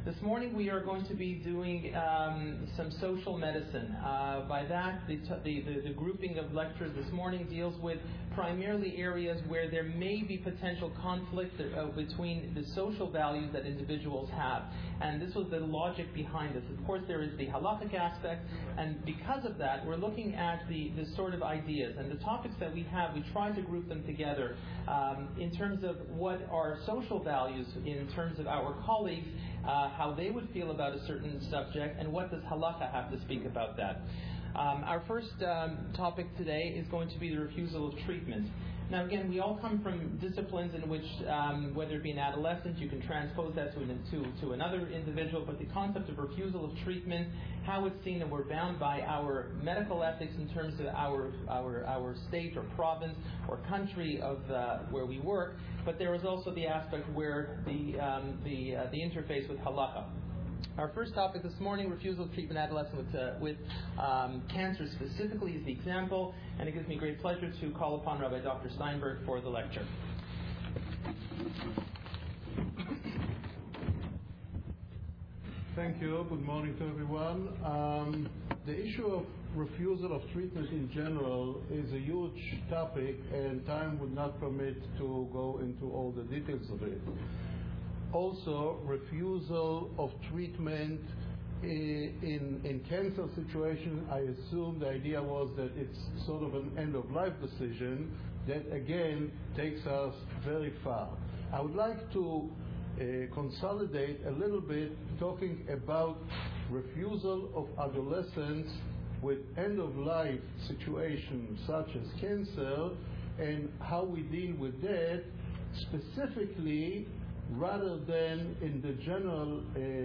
This morning we are going to be doing some social medicine. By that, the grouping of lectures this morning deals with primarily areas where there may be potential conflict between the social values that individuals have. And this was the logic behind this. Of course, there is the halakhic aspect, and because of that, we're looking at the sort of ideas. And the topics that we have, we try to group them together in terms of what are social values in terms of our colleagues, how they would feel about a certain subject, and what does halakha have to speak about that. Our first topic today is going to be the refusal of treatment. Now again, we all come from disciplines in which, whether it be an adolescent, you can transpose that to another individual, but the concept of refusal of treatment, how it's seen that we're bound by our medical ethics in terms of our state or province or country of where we work, but there is also the aspect where the interface with halakha. Our first topic this morning, refusal of treatment in adolescents with cancer specifically, is the example, and it gives me great pleasure to call upon Rabbi Dr. Steinberg for the lecture. Thank you. Good morning to everyone. The issue of refusal of treatment in general is a huge topic, and time would not permit to go into all the details of it. Also, refusal of treatment in cancer situation, I assume the idea was that it's sort of an end-of-life decision that, again, takes us very far. I would like to consolidate a little bit, talking about refusal of adolescents with end-of-life situations such as cancer and how we deal with that, specifically rather than in the general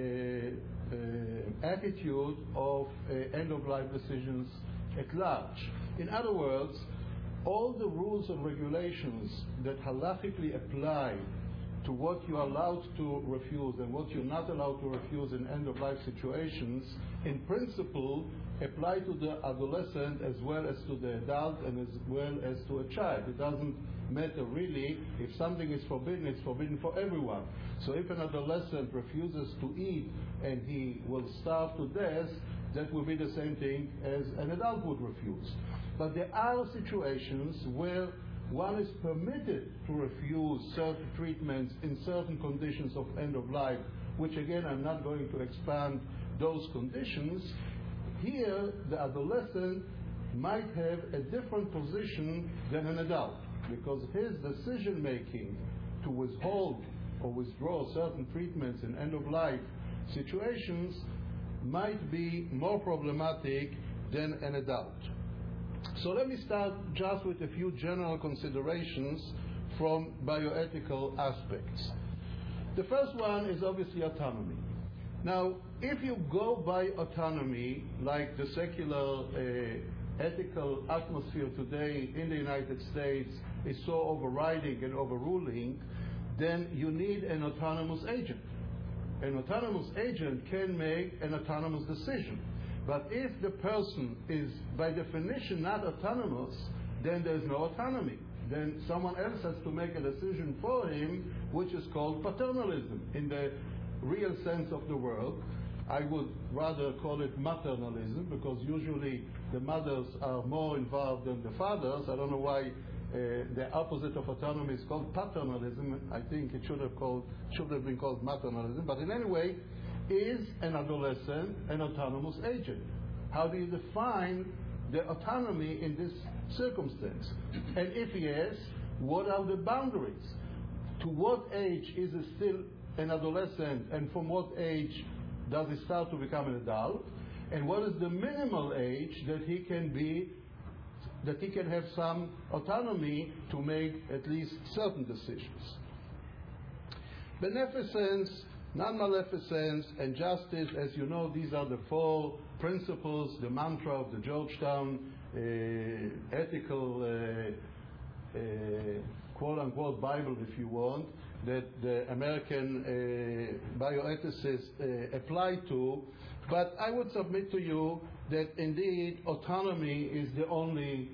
attitude of end-of-life decisions at large. In other words, all the rules and regulations that halachically apply to what you're allowed to refuse and what you're not allowed to refuse in end-of-life situations, in principle, apply to the adolescent as well as to the adult and as well as to a child. It doesn't matter really. If something is forbidden, it's forbidden for everyone. So if an adolescent refuses to eat and he will starve to death, that will be the same thing as an adult would refuse. But there are situations where one is permitted to refuse certain treatments in certain conditions of end of life, which again I'm not going to expand those conditions. Here the adolescent might have a different position than an adult, because his decision making to withhold or withdraw certain treatments in end of life situations might be more problematic than an adult. So let me start just with a few general considerations from bioethical aspects. The first one is obviously autonomy. Now, if you go by autonomy, like the secular ethical atmosphere today in the United States is so overriding and overruling, then you need an autonomous agent. An autonomous agent can make an autonomous decision. But if the person is by definition not autonomous, then there's no autonomy. Then someone else has to make a decision for him, which is called paternalism in the real sense of the word. I would rather call it maternalism, because usually the mothers are more involved than the fathers. I don't know why the opposite of autonomy is called paternalism. I think it should have been called maternalism. But in any way, is an adolescent an autonomous agent? How do you define the autonomy in this circumstance? And if yes, what are the boundaries? To what age is it still an adolescent, and from what age does it start to become an adult? And what is the minimal age that he can have some autonomy to make at least certain decisions? Beneficence, non-maleficence, and justice, as you know, these are the four principles, the mantra of the Georgetown ethical quote-unquote Bible, if you want, that the American bioethicists apply to. But I would submit to you that indeed autonomy is the only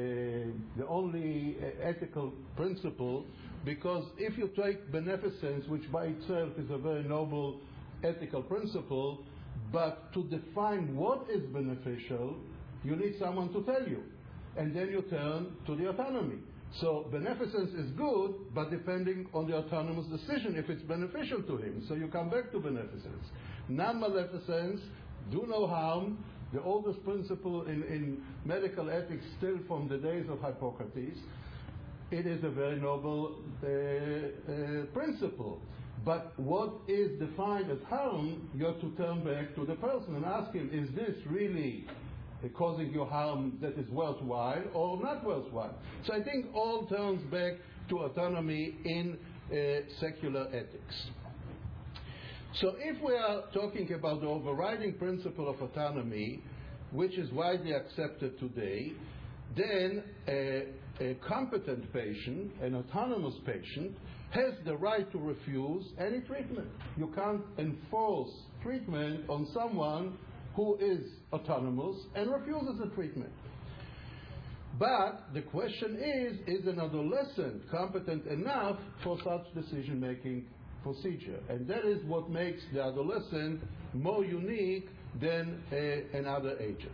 ethical principle, because if you take beneficence, which by itself is a very noble ethical principle, but to define what is beneficial, you need someone to tell you. And then you turn to the autonomy. So beneficence is good, but depending on the autonomous decision if it's beneficial to him. So you come back to beneficence. Non-maleficence, do no harm, the oldest principle in medical ethics still from the days of Hippocrates. It is a very noble principle. But what is defined as harm, you have to turn back to the person and ask him, is this really causing you harm that is worthwhile or not worthwhile? So I think all turns back to autonomy in secular ethics. So if we are talking about the overriding principle of autonomy, which is widely accepted today, then a competent patient, an autonomous patient, has the right to refuse any treatment. You can't enforce treatment on someone who is autonomous and refuses the treatment. But the question is an adolescent competent enough for such decision-making procedure? And that is what makes the adolescent more unique than another agent.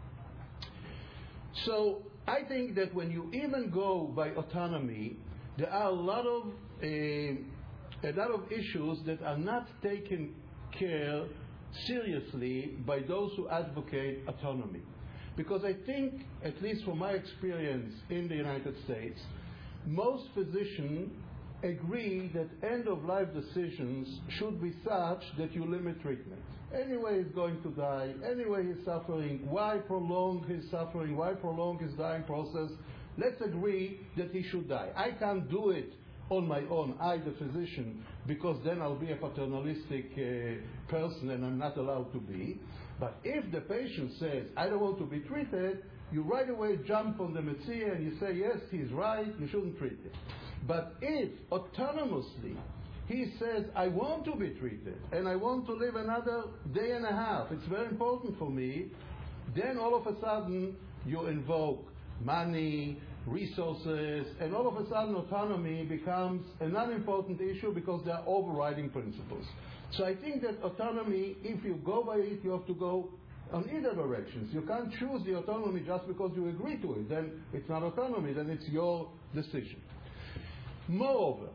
So I think that when you even go by autonomy, there are a lot of issues that are not taken care seriously by those who advocate autonomy. Because I think, at least from my experience in the United States, most physicians agree that end-of-life decisions should be such that you limit treatment. Anyway, he's going to die. Anyway, he's suffering. Why prolong his suffering? Why prolong his dying process? Let's agree that he should die. I can't do it on my own, I, the physician, because then I'll be a paternalistic person and I'm not allowed to be. But if the patient says, I don't want to be treated, you right away jump on the Metzia and you say, yes, he's right, you shouldn't treat him. But if autonomously he says, I want to be treated and I want to live another day and a half, it's very important for me, then all of a sudden you invoke money, resources, and all of a sudden autonomy becomes an unimportant issue because there are overriding principles. So I think that autonomy, if you go by it, you have to go on either directions. You can't choose the autonomy just because you agree to it. Then it's not autonomy, then it's your decision. Moreover,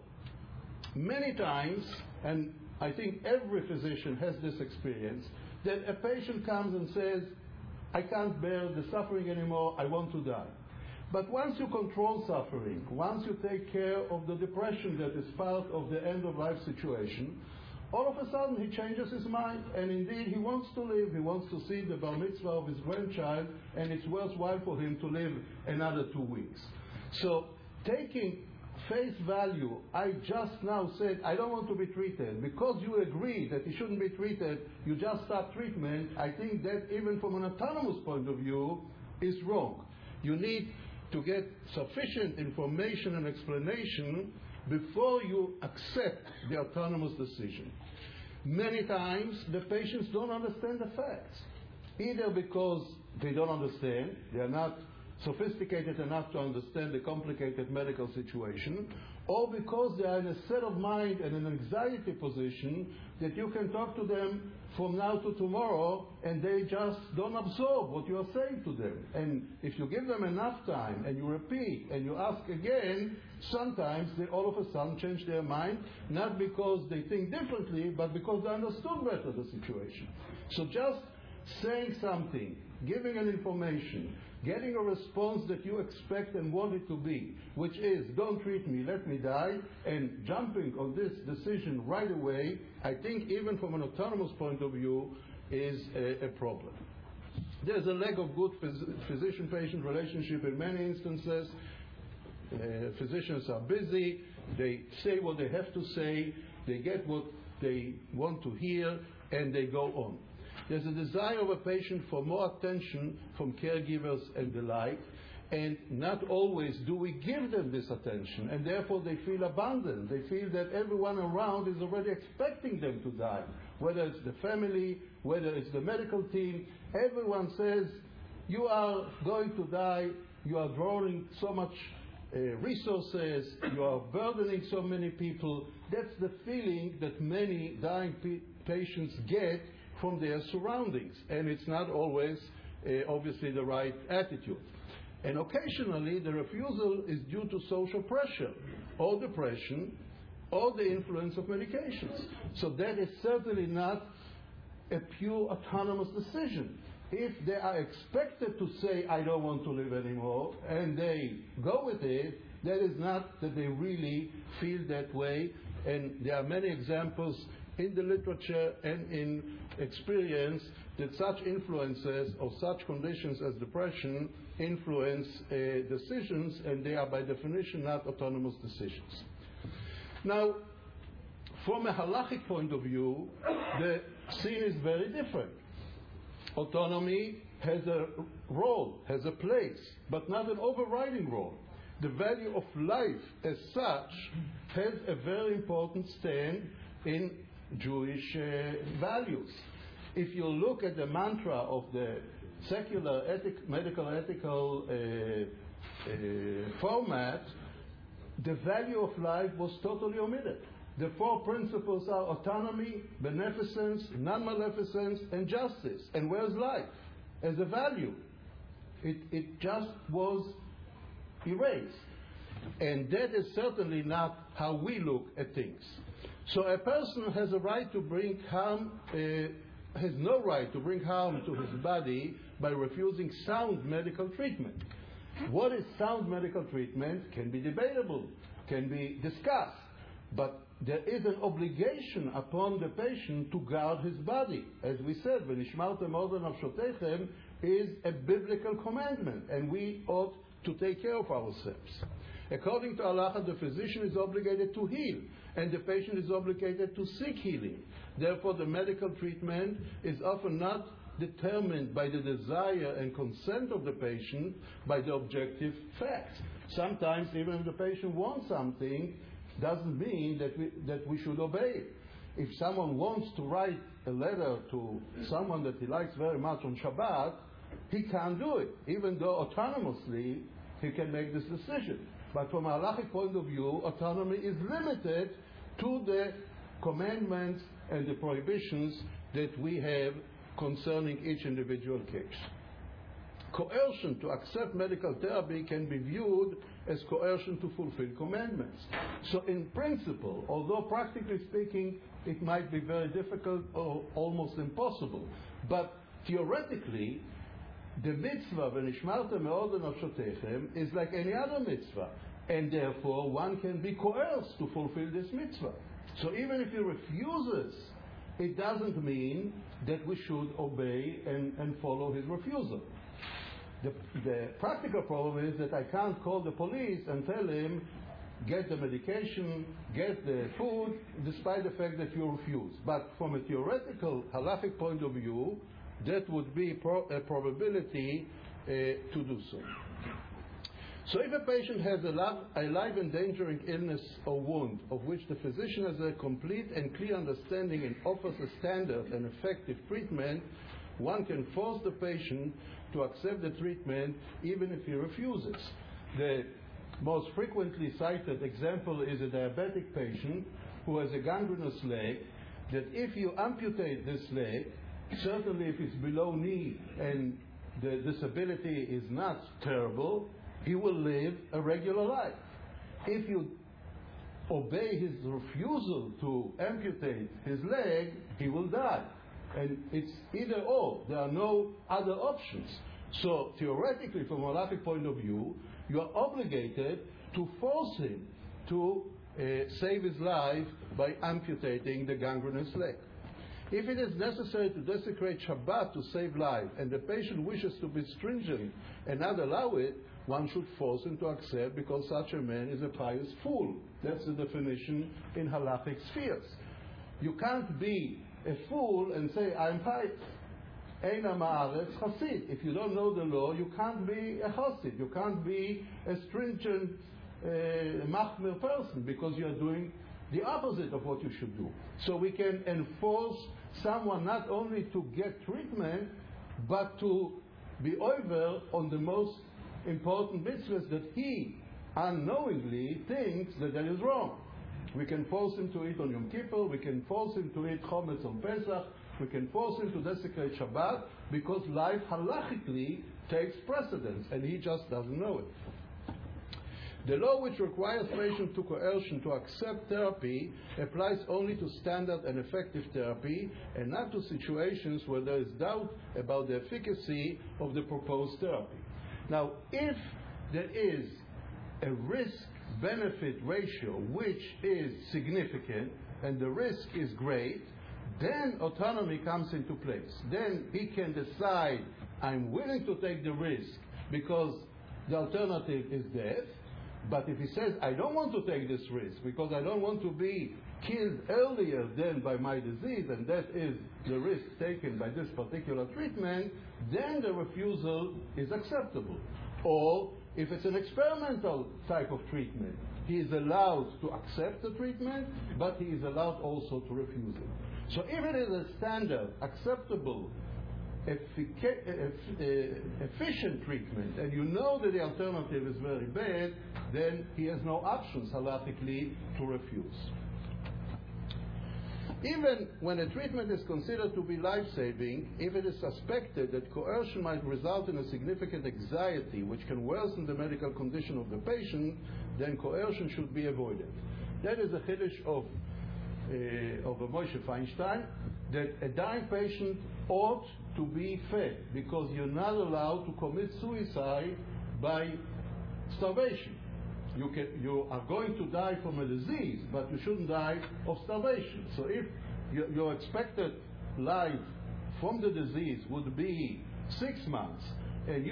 many times, and I think every physician has this experience, that a patient comes and says, I can't bear the suffering anymore, I want to die. But once you control suffering, once you take care of the depression that is part of the end-of-life situation, all of a sudden he changes his mind, and indeed he wants to live, he wants to see the bar mitzvah of his grandchild, and it's worthwhile for him to live another 2 weeks. So taking face value, I just now said, I don't want to be treated. Because you agree that he shouldn't be treated, you just stop treatment. I think that even from an autonomous point of view is wrong. You need to get sufficient information and explanation before you accept the autonomous decision. Many times the patients don't understand the facts, either because they don't understand, they are not sophisticated enough to understand the complicated medical situation, or because they are in a state of mind and an anxiety position that you can talk to them from now to tomorrow and they just don't absorb what you are saying to them. And if you give them enough time and you repeat and you ask again, sometimes they all of a sudden change their mind, not because they think differently, but because they understood better the situation. So just saying something, giving an information, getting a response that you expect and want it to be, which is, don't treat me, let me die, and jumping on this decision right away, I think even from an autonomous point of view, is a problem. There's a lack of good physician-patient relationship in many instances. Physicians are busy, they say what they have to say, they get what they want to hear, and they go on. There's a desire of a patient for more attention from caregivers and the like, and not always do we give them this attention, and therefore they feel abandoned. They feel that everyone around is already expecting them to die, whether it's the family, whether it's the medical team. Everyone says, you are going to die, you are drawing so much resources, you are burdening so many people. That's the feeling that many dying patients get from their surroundings, and it's not always obviously the right attitude. And occasionally the refusal is due to social pressure or depression or the influence of medications. So that is certainly not a pure autonomous decision. If they are expected to say, I don't want to live anymore, and they go with it, that is not that they really feel that way. And there are many examples in the literature and in experience that such influences or such conditions as depression influence decisions, and they are by definition not autonomous decisions. Now, from a halachic point of view, the scene is very different. Autonomy has a role, has a place, but not an overriding role. The value of life as such has a very important stand in Jewish values. If you look at the mantra of the secular medical ethical format, the value of life was totally omitted. The four principles are autonomy, beneficence, non-maleficence, and justice. And where's life as a value? It just was erased. And that is certainly not how we look at things. So a person has a right to bring harm, has no right to bring harm to his body by refusing sound medical treatment. What is sound medical treatment can be debatable, can be discussed, but there is an obligation upon the patient to guard his body. As we said, v'nishmartem od nafshotechem is a biblical commandment, and we ought to take care of ourselves. According to halacha, the physician is obligated to heal, and the patient is obligated to seek healing. Therefore, the medical treatment is often not determined by the desire and consent of the patient, by the objective facts. Sometimes, even if the patient wants something, doesn't mean that we should obey it. If someone wants to write a letter to someone that he likes very much on Shabbat, he can't do it, even though autonomously he can make this decision. But from a halachic point of view, autonomy is limited to the commandments and the prohibitions that we have concerning each individual case. Coercion to accept medical therapy can be viewed as coercion to fulfill commandments. So in principle, although practically speaking it might be very difficult or almost impossible, but theoretically the mitzvah v'nishmartem me'od nafshotechem is like any other mitzvah, and therefore one can be coerced to fulfill this mitzvah. So even if he refuses, it doesn't mean that we should obey and follow his refusal. The practical problem is that I can't call the police and tell him, get the medication, get the food, despite the fact that you refuse. But from a theoretical, halachic point of view, that would be a probability to do so. So if a patient has a life-endangering illness or wound of which the physician has a complete and clear understanding and offers a standard and effective treatment, one can force the patient to accept the treatment even if he refuses. The most frequently cited example is a diabetic patient who has a gangrenous leg, that if you amputate this leg, certainly if it's below knee and the disability is not terrible, he will live a regular life. If you obey his refusal to amputate his leg, he will die. And it's either or. There are no other options. So theoretically, from a halachic point of view, you are obligated to force him to save his life by amputating the gangrenous leg. If it is necessary to desecrate Shabbat to save life, and the patient wishes to be stringent and not allow it, one should force him to accept, because such a man is a pious fool. That's the definition in halachic spheres. You can't be a fool and say, I'm pious. Eina ma'aretz chasid. If you don't know the law, you can't be a chasid. You can't be a stringent machmir person, because you are doing the opposite of what you should do. So we can enforce someone not only to get treatment, but to be over on the most important mitzvahs that he unknowingly thinks that is wrong. We can force him to eat on Yom Kippur, we can force him to eat Chometz on Pesach, we can force him to desecrate Shabbat, because life halachically takes precedence, and he just doesn't know it. The law which requires patients to coercion to accept therapy applies only to standard and effective therapy and not to situations where there is doubt about the efficacy of the proposed therapy. Now, if there is a risk-benefit ratio which is significant and the risk is great, then autonomy comes into place. Then he can decide, I'm willing to take the risk because the alternative is death. But if he says, I don't want to take this risk because I don't want to be killed earlier than by my disease, and that is the risk taken by this particular treatment, then the refusal is acceptable. Or if it's an experimental type of treatment, he is allowed to accept the treatment, but he is allowed also to refuse it. So if it is a standard, acceptable, efficient treatment, and you know that the alternative is very bad, then he has no options halachically to refuse. Even when a treatment is considered to be life-saving, if it is suspected that coercion might result in a significant anxiety which can worsen the medical condition of the patient, then coercion should be avoided. That is a chiddush of Moshe Feinstein, that a dying patient ought to be fed, because you're not allowed to commit suicide by starvation. You are going to die from a disease, but you shouldn't die of starvation. So if your expected life from the disease would be 6 months, and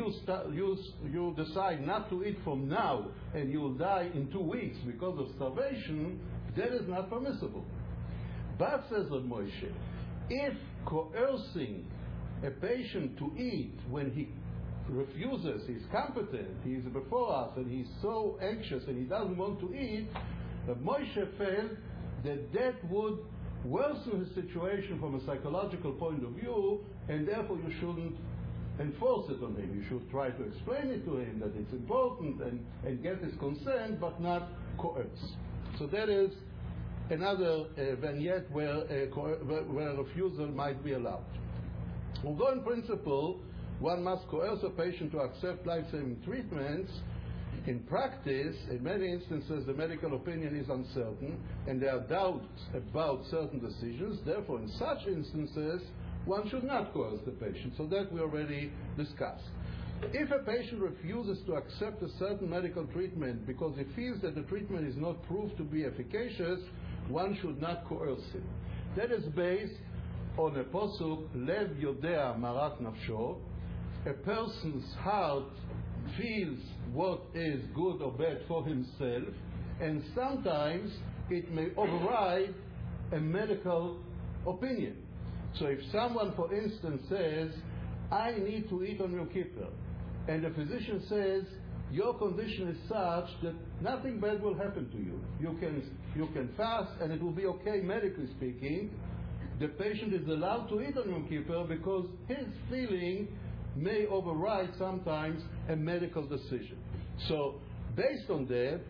you decide not to eat from now, and you will die in 2 weeks because of starvation, that is not permissible. But, says Reb Moshe, if coercing a patient to eat when he refuses, he's competent, he's before us, and he's so anxious and he doesn't want to eat, Reb Moshe felt that that would worsen his situation from a psychological point of view, and therefore you shouldn't enforce it on him. You should try to explain it to him that it's important and get his consent, but not coerce. So that is another vignette where refusal might be allowed. Although in principle one must coerce a patient to accept life-saving treatments, in practice, in many instances, the medical opinion is uncertain and there are doubts about certain decisions. Therefore, in such instances, one should not coerce the patient. So that we already discussed. If a patient refuses to accept a certain medical treatment because he feels that the treatment is not proved to be efficacious, one should not coerce him. That is based on a posuk, Lev Yodea Marat Nafsho. A person's heart feels what is good or bad for himself, and sometimes it may override a medical opinion. So if someone, for instance, says, I need to eat on Yom Kippur, and the physician says, your condition is such that nothing bad will happen to you. You can fast and it will be okay, medically speaking. The patient is allowed to eat on Yom Kippur because his feeling may override sometimes a medical decision. So based on that,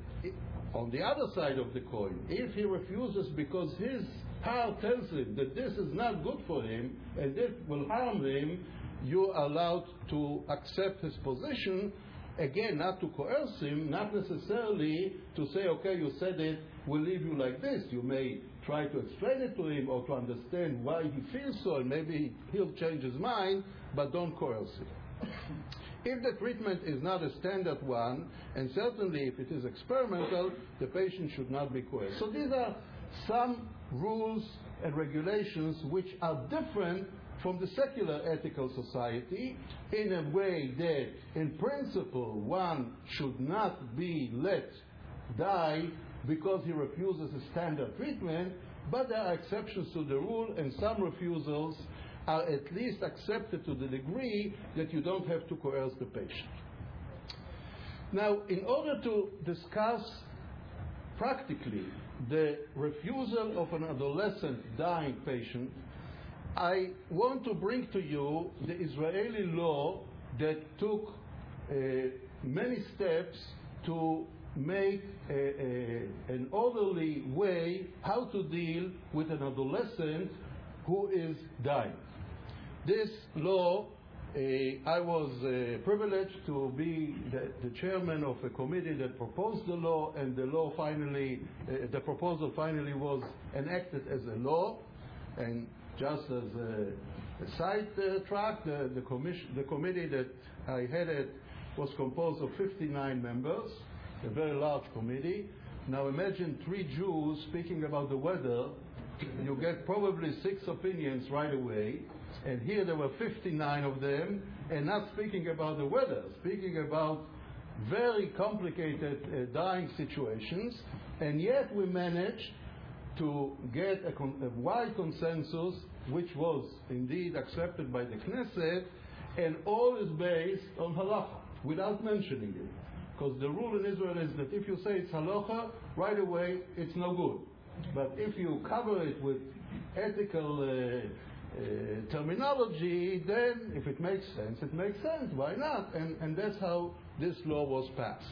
on the other side of the coin, if he refuses because his heart tells him that this is not good for him and this will harm him, you are allowed to accept his position. Again, not to coerce him, not necessarily to say, okay, you said it, we'll leave you like this. You may try to explain it to him or to understand why he feels so, and maybe he'll change his mind, but don't coerce him. If the treatment is not a standard one, and certainly if it is experimental, the patient should not be coerced. So these are some rules and regulations which are different from the secular ethical society, in a way that, in principle, one should not be let die because he refuses a standard treatment, but there are exceptions to the rule, and some refusals are at least accepted to the degree that you don't have to coerce the patient. Now, in order to discuss practically the refusal of an adolescent dying patient, I want to bring to you the Israeli law that took many steps to make an orderly way how to deal with an adolescent who is dying. This law, I was privileged to be the chairman of a committee that proposed the law, and the proposal finally was enacted as a law. And just as a side track, the committee that I headed was composed of 59 members, a very large committee. Now imagine 3 Jews speaking about the weather. You get probably 6 opinions right away. And here there were 59 of them, and not speaking about the weather, speaking about very complicated dying situations. And yet we managed to get a wide consensus, which was indeed accepted by the Knesset, and all is based on halacha, without mentioning it. Because the rule in Israel is that if you say it's halacha, right away it's no good. But if you cover it with ethical terminology, then if it makes sense, it makes sense. Why not? And that's how this law was passed.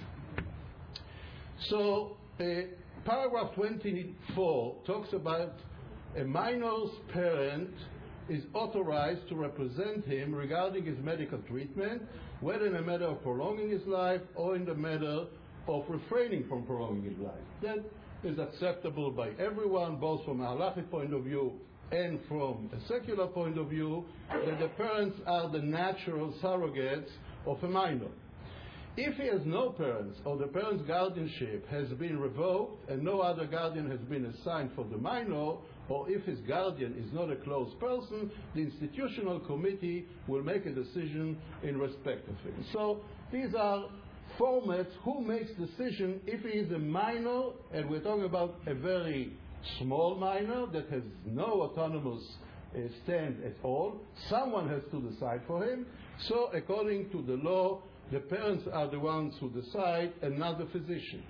So paragraph 24 talks about a minor's parent is authorized to represent him regarding his medical treatment, whether in a matter of prolonging his life or in the matter of refraining from prolonging his life. That is acceptable by everyone, both from a halachic point of view and from a secular point of view, that the parents are the natural surrogates of a minor. If he has no parents, or the parent's guardianship has been revoked and no other guardian has been assigned for the minor, or if his guardian is not a close person, the institutional committee will make a decision in respect of him. So these are formats who makes decision if he is a minor, and we're talking about a very small minor that has no autonomous stand at all. Someone has to decide for him. So according to the law, the parents are the ones who decide and not the physician.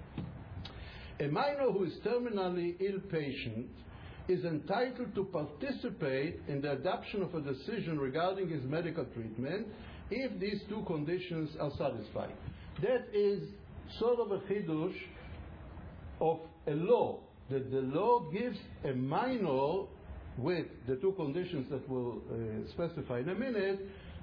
A minor who is terminally ill patient is entitled to participate in the adoption of a decision regarding his medical treatment if these 2 conditions are satisfied. That is sort of a chidush of a law, that the law gives a minor, with the 2 conditions that we'll specify in a minute,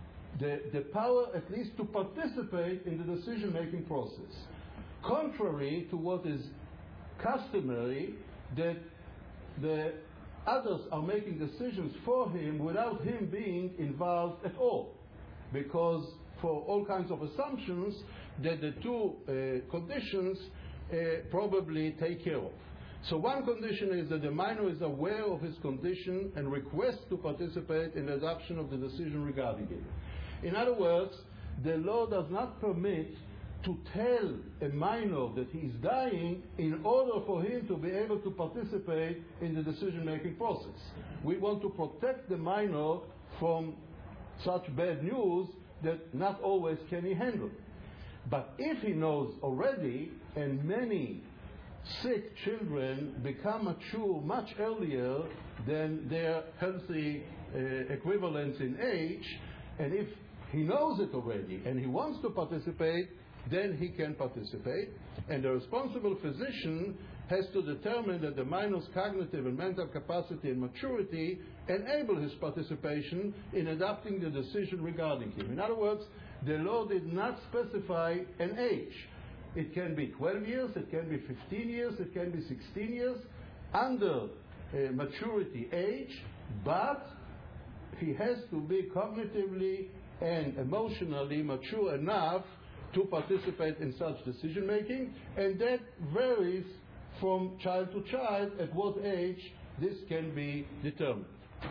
the power at least to participate in the decision-making process. Contrary to what is customary, that the others are making decisions for him without him being involved at all, because for all kinds of assumptions that the 2 conditions probably take care of. So one condition is that the minor is aware of his condition and requests to participate in the adoption of the decision regarding it. In other words, the law does not permit to tell a minor that he is dying in order for him to be able to participate in the decision-making process. We want to protect the minor from such bad news that not always can he handle. But if he knows already, and many sick children become mature much earlier than their healthy equivalents in age, and if he knows it already and he wants to participate, then he can participate, and the responsible physician has to determine that the minor's cognitive and mental capacity and maturity enable his participation in adopting the decision regarding him. In other words, the law did not specify an age. It can be 12 years, it can be 15 years, it can be 16 years, under maturity age, but he has to be cognitively and emotionally mature enough to participate in such decision making, and that varies from child to child at what age this can be determined.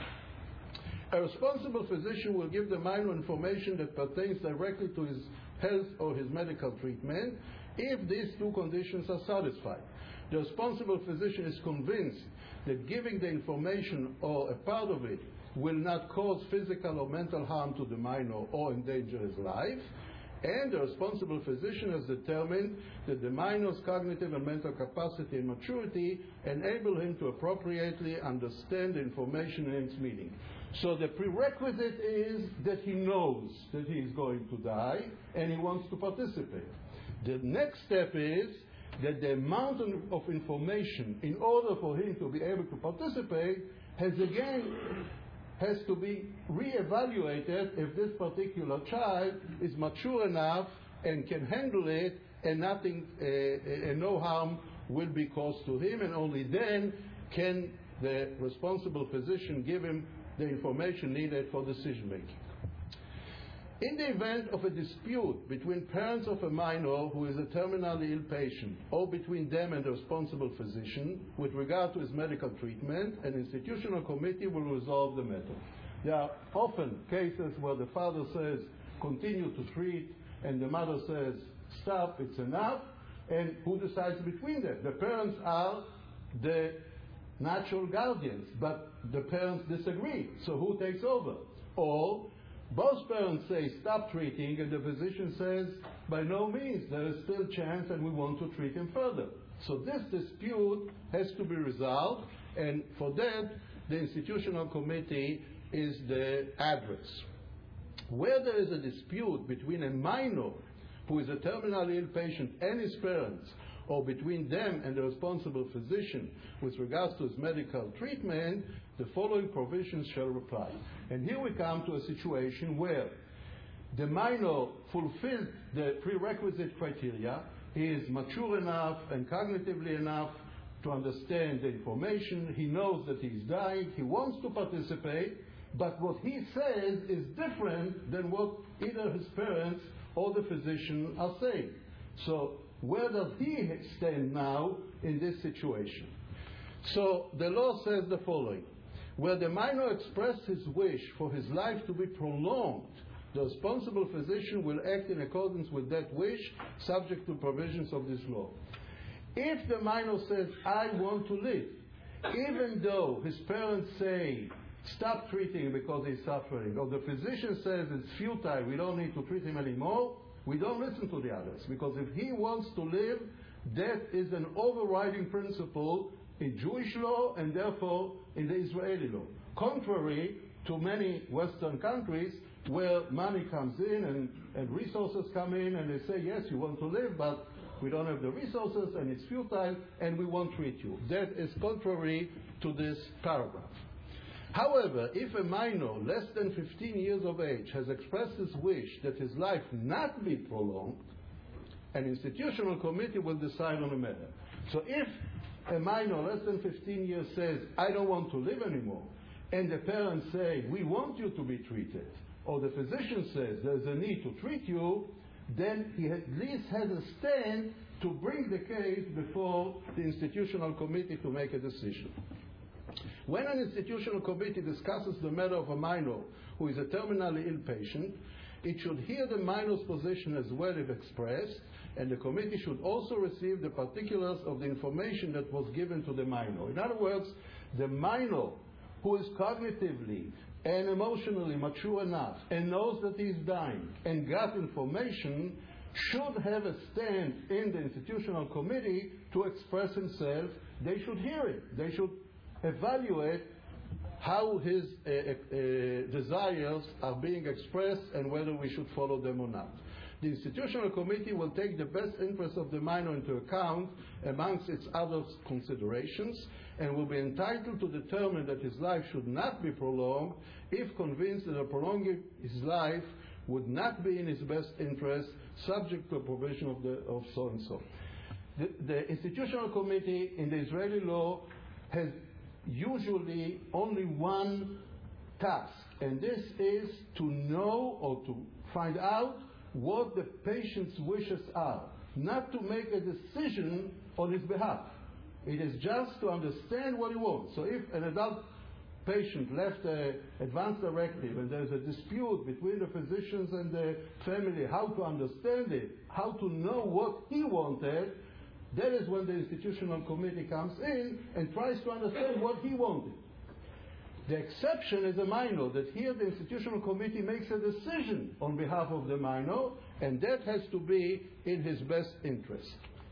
A responsible physician will give the minor information that pertains directly to his health or his medical treatment if these 2 conditions are satisfied. The responsible physician is convinced that giving the information or a part of it will not cause physical or mental harm to the minor or endanger his life, and the responsible physician has determined that the minor's cognitive and mental capacity and maturity enable him to appropriately understand the information in its meaning. So the prerequisite is that he knows that he is going to die and he wants to participate. The next step is that the amount of information in order for him to be able to participate has to be re-evaluated if this particular child is mature enough and can handle it, and no harm will be caused to him, and only then can the responsible physician give him the information needed for decision making. In the event of a dispute between parents of a minor who is a terminally ill patient, or between them and the responsible physician with regard to his medical treatment, an institutional committee will resolve the matter. There are often cases where the father says, continue to treat, and the mother says, stop, it's enough, and who decides between them? The parents are the natural guardians, but the parents disagree, so who takes over? Or both parents say stop treating, and the physician says by no means, there is still chance and we want to treat him further. So this dispute has to be resolved, and for that the institutional committee is the address. Where there is a dispute between a minor who is a terminally ill patient and his parents, or between them and the responsible physician with regards to his medical treatment, the following provisions shall apply. And here we come to a situation where the minor fulfills the prerequisite criteria. He is mature enough and cognitively enough to understand the information. He knows that he is dying. He wants to participate, but what he says is different than what either his parents or the physician are saying. So where does he stand now in this situation? So the law says the following. Where the minor expressed his wish for his life to be prolonged, the responsible physician will act in accordance with that wish, subject to provisions of this law. If the minor says, I want to live, even though his parents say, stop treating him because he's suffering, or the physician says it's futile, we don't need to treat him anymore, we don't listen to the others, because if he wants to live, that is an overriding principle in Jewish law and therefore in the Israeli law. Contrary to many Western countries where money comes in and resources come in and they say, yes, you want to live, but we don't have the resources and it's futile and we won't treat you. That is contrary to this paragraph. However, if a minor less than 15 years of age has expressed his wish that his life not be prolonged, an institutional committee will decide on the matter. So if a minor less than 15 years says, I don't want to live anymore, and the parents say, we want you to be treated, or the physician says there's a need to treat you, then he at least has a stand to bring the case before the institutional committee to make a decision. When an institutional committee discusses the matter of a minor who is a terminally ill patient, it should hear the minor's position as well if expressed, and the committee should also receive the particulars of the information that was given to the minor. In other words, the minor who is cognitively and emotionally mature enough and knows that he is dying and got information should have a stand in the institutional committee to express himself. They should hear it. They should evaluate how his desires are being expressed and whether we should follow them or not. The institutional committee will take the best interest of the minor into account amongst its other considerations and will be entitled to determine that his life should not be prolonged if convinced that prolonging his life would not be in his best interest, subject to a provision of so and so. The institutional committee in the Israeli law has usually only one task, and this is to know or to find out what the patient's wishes are, not to make a decision on his behalf. It is just to understand what he wants. So if an adult patient left an advance directive and there's a dispute between the physicians and the family, how to understand it, how to know what he wanted, that is when the institutional committee comes in and tries to understand what he wanted. The exception is a minor, that here the institutional committee makes a decision on behalf of the minor, and that has to be in his best interest.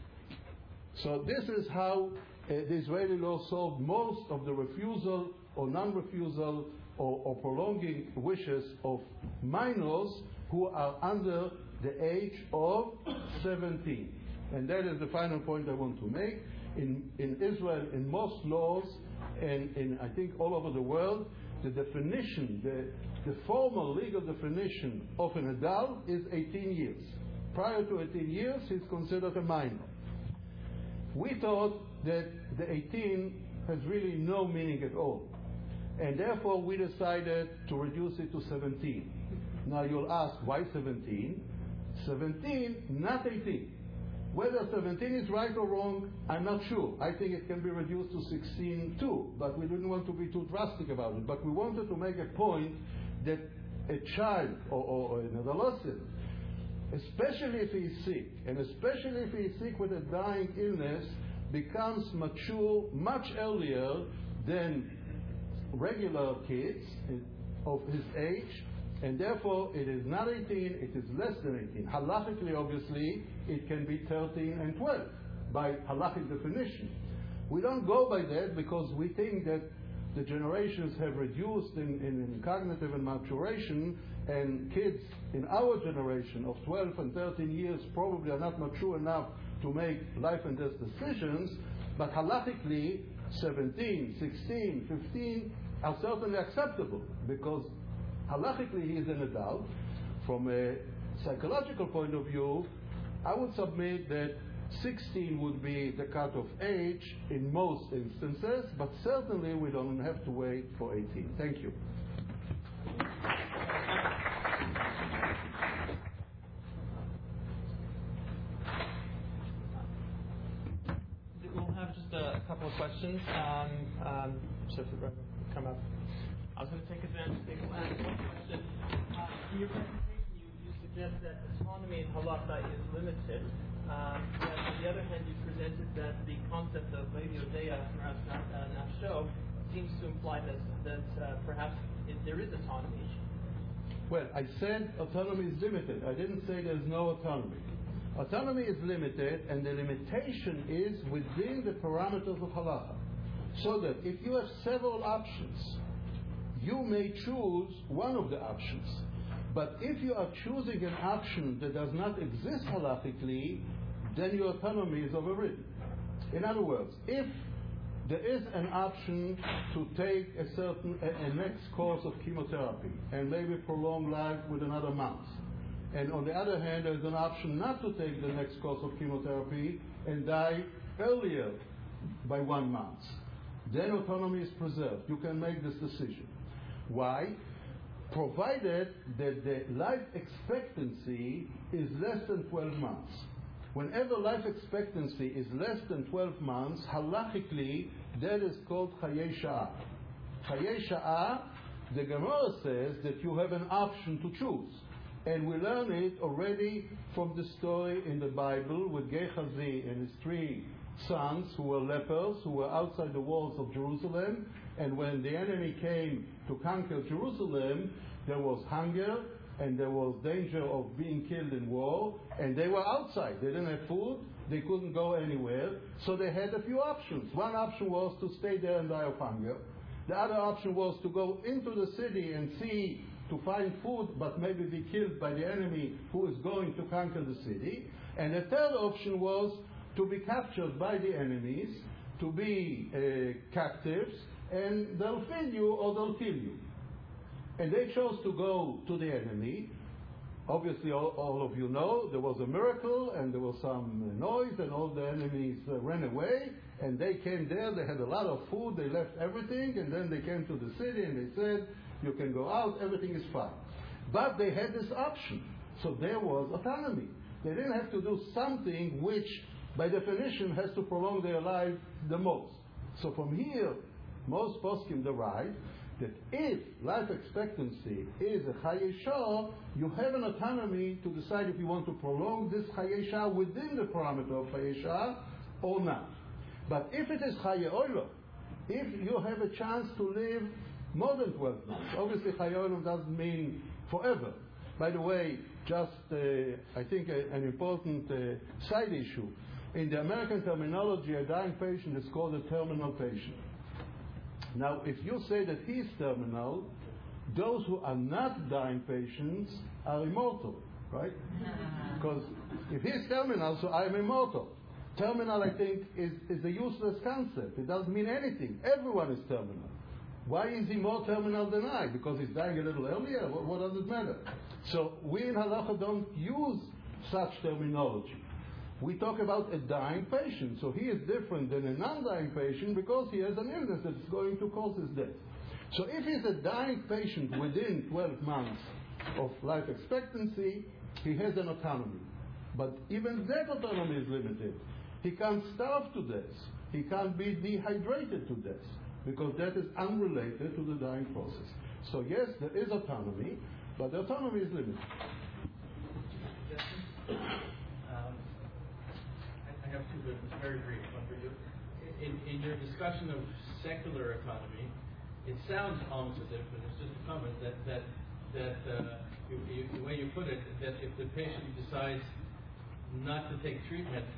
So this is how the Israeli law solved most of the refusal or non-refusal or prolonging wishes of minors who are under the age of 17. And that is the final point I want to make. In Israel, in most laws, and in I think all over the world, the definition, the formal legal definition of an adult is 18 years. Prior to 18 years, he's considered a minor. We thought that the 18 has really no meaning at all. And therefore, we decided to reduce it to 17. Now you'll ask, why 17? 17, not 18. Whether 17 is right or wrong, I'm not sure. I think it can be reduced to 16 too, but we didn't want to be too drastic about it. But we wanted to make a point that a child or an adolescent, especially if he's sick, and especially if he's sick with a dying illness, becomes mature much earlier than regular kids of his age, and therefore it is not 18, it is less than 18. Halakhically, obviously, it can be 13 and 12 by halakhic definition. We don't go by that because we think that the generations have reduced in cognitive and maturation, and kids in our generation of 12 and 13 years probably are not mature enough to make life and death decisions, but halakhically 17, 16, 15 are certainly acceptable because halakhically he is an adult. From a psychological point of view, I would submit that 16 would be the cutoff age in most instances, but certainly we don't have to wait for 18. Thank you. We'll have just a couple of questions. So if you come up. I was going to take advantage of one question. In your presentation, you suggest that autonomy in halacha is limited. Yet on the other hand, you presented that the concept of Levi Odeya Nafsho seems to imply that perhaps there is autonomy. Well, I said autonomy is limited. I didn't say there's no autonomy. Autonomy is limited, and the limitation is within the parameters of halacha. So that if you have several options, you may choose one of the options. But if you are choosing an option that does not exist halakhically, then your autonomy is overridden. In other words, if there is an option to take a next course of chemotherapy and maybe prolong life with another month, and on the other hand, there is an option not to take the next course of chemotherapy and die earlier by 1 month, then autonomy is preserved. You can make this decision. Why? Provided that the life expectancy is less than 12 months. Whenever life expectancy is less than 12 months, halachically, that is called Chayei Sha'ah. Chayei Sha'ah, the Gemara says that you have an option to choose. And we learn it already from the story in the Bible with Gehazi and his 3 sons who were lepers, who were outside the walls of Jerusalem. And when the enemy came to conquer Jerusalem, there was hunger and there was danger of being killed in war, and they were outside. They didn't have food, they couldn't go anywhere, so they had a few options. One option was to stay there and die of hunger. The other option was to go into the city and see to find food, but maybe be killed by the enemy who is going to conquer the city. And the third option was to be captured by the enemies, to be captives, and they'll feed you or they'll kill you. And they chose to go to the enemy. Obviously, all of you know, there was a miracle and there was some noise and all the enemies ran away, and they came there, they had a lot of food, they left everything, and then they came to the city and they said, you can go out, everything is fine. But they had this option, so there was autonomy. They didn't have to do something which, by definition, has to prolong their life the most. So from here, most poskim derive that if life expectancy is a Chayei Sha'ah, you have an autonomy to decide if you want to prolong this Chayei Sha'ah within the parameter of Chayei Sha'ah or not. But if it is Chayei Olam, if you have a chance to live more than 12 months, obviously Chayei Olam doesn't mean forever. By the way, just I think an important side issue. In the American terminology, a dying patient is called a terminal patient. Now, if you say that he is terminal, those who are not dying patients are immortal. right? Because if he's terminal, so I'm immortal. Terminal, I think, is a useless concept. It doesn't mean anything. Everyone is terminal. Why is he more terminal than I? Because he's dying a little earlier? What does it matter? So we in Halacha don't use such terminology. We talk about a dying patient. So he is different than a non-dying patient because he has an illness that is going to cause his death. So if he's a dying patient within 12 months of life expectancy, he has an autonomy. But even that autonomy is limited. He can't starve to death. He can't be dehydrated to death, because that is unrelated to the dying process. So yes, there is autonomy, but the autonomy is limited. I have two, but it's very brief one for you. In your discussion of secular autonomy, it sounds almost as if, and it's just a comment, that the way you put it, that if the patient decides not to take treatment,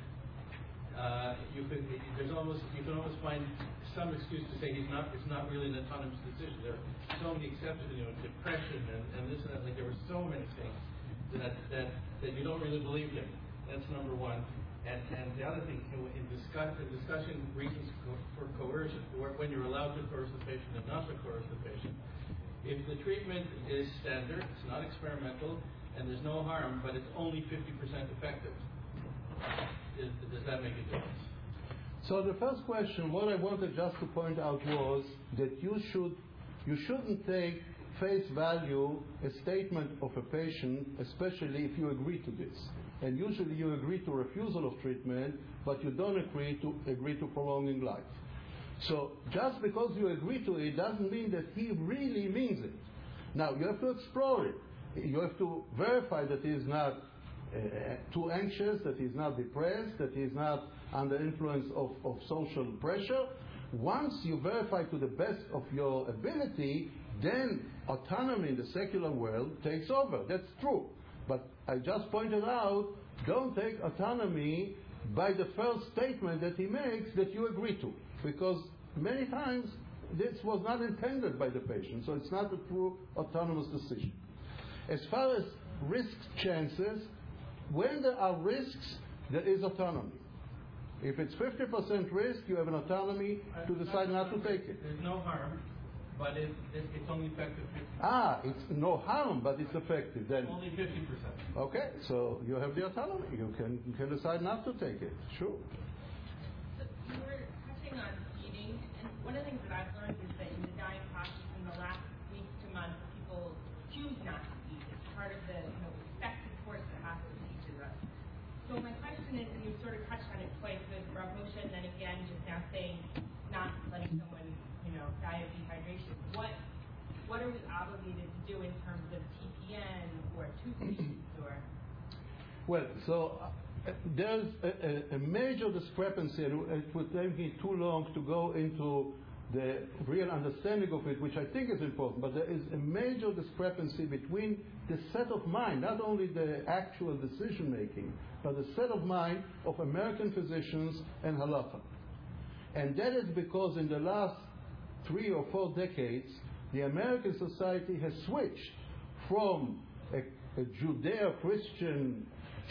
you can almost find some excuse to say it's not really an autonomous decision. There are so many exceptions, depression and this and that. Like there were so many things that you don't really believe him. That's number one. And the other thing, in discussing reasons for coercion, when you're allowed to coerce the patient and not to coerce the patient, if the treatment is standard, it's not experimental, and there's no harm, but it's only 50% effective, does that make a difference? So the first question, what I wanted just to point out was that you shouldn't take face value a statement of a patient, especially if you agree to this. And usually you agree to refusal of treatment, but you don't agree to prolonging life. So just because you agree to it doesn't mean that he really means it. Now you have to explore it. You have to verify that he is not too anxious, that he is not depressed, that he is not under influence of social pressure. Once you verify to the best of your ability, then autonomy in the secular world takes over. That's true. But I just pointed out, don't take autonomy by the first statement that he makes that you agree to. Because many times this was not intended by the patient, so it's not a true autonomous decision. As far as risk chances, when there are risks, there is autonomy. If it's 50% risk, you have an autonomy to decide not to take it. There's no harm, but it's only effective 50%. It's no harm, but it's effective. Then only 50%. Okay, so you have the autonomy. You can decide not to take it. Sure. So you were touching on feeding, and one of the things that I've learned is that in the dying process in the last weeks to months, people choose not to eat. It's part of the expected course that has to be to us. So my question is, and you sort of touched on it twice with Rav Moshe, and then again just now saying not letting someone die of dehydration. What are we obligated to do in terms of TPN or toothpaste or? Well, so there's a major discrepancy, and it would take me too long to go into the real understanding of it, which I think is important, but there is a major discrepancy between the set of mind, not only the actual decision making, but the set of mind of American physicians and Halacha. And that is because in the last 3 or 4 decades, the American society has switched from a Judeo-Christian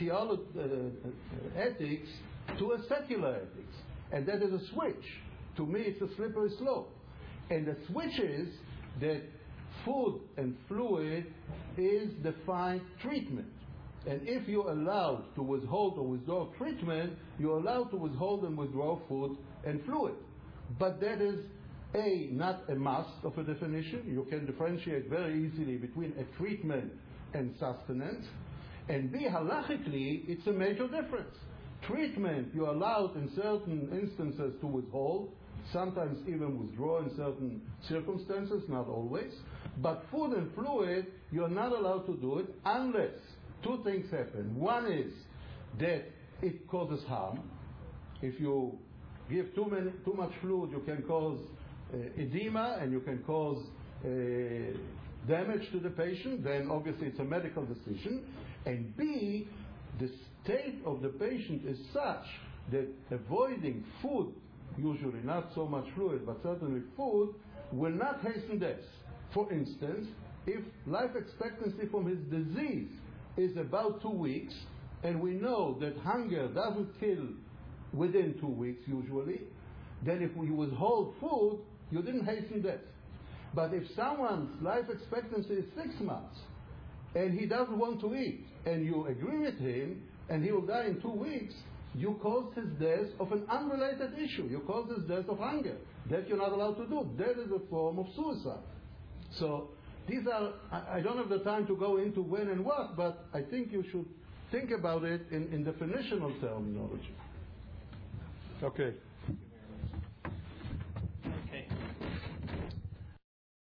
ethics to a secular ethics. And that is a switch. To me, it's a slippery slope. And the switch is that food and fluid is defined treatment. And if you're allowed to withhold or withdraw treatment, you're allowed to withhold and withdraw food and fluid. But that is A, not a must of a definition. You can differentiate very easily between a treatment and sustenance. And B, halachically, it's a major difference. Treatment, you're allowed in certain instances to withhold, sometimes even withdraw in certain circumstances, not always. But food and fluid, you're not allowed to do it unless 2 things happen. One is that it causes harm. If you give too much fluid, you can cause edema and you can cause damage to the patient. Then obviously it's a medical decision. And B, the state of the patient is such that avoiding food, usually not so much fluid, but certainly food, will not hasten death. For instance, if life expectancy from his disease is about 2 weeks, and we know that hunger doesn't kill within 2 weeks usually, then if we withhold food, you didn't hasten death. But if someone's life expectancy is 6 months, and he doesn't want to eat, and you agree with him, and he will die in 2 weeks, you caused his death of an unrelated issue. You caused his death of hunger. That you're not allowed to do. That is a form of suicide. So these are, I don't have the time to go into when and what, but I think you should think about it in definitional terminology. Okay.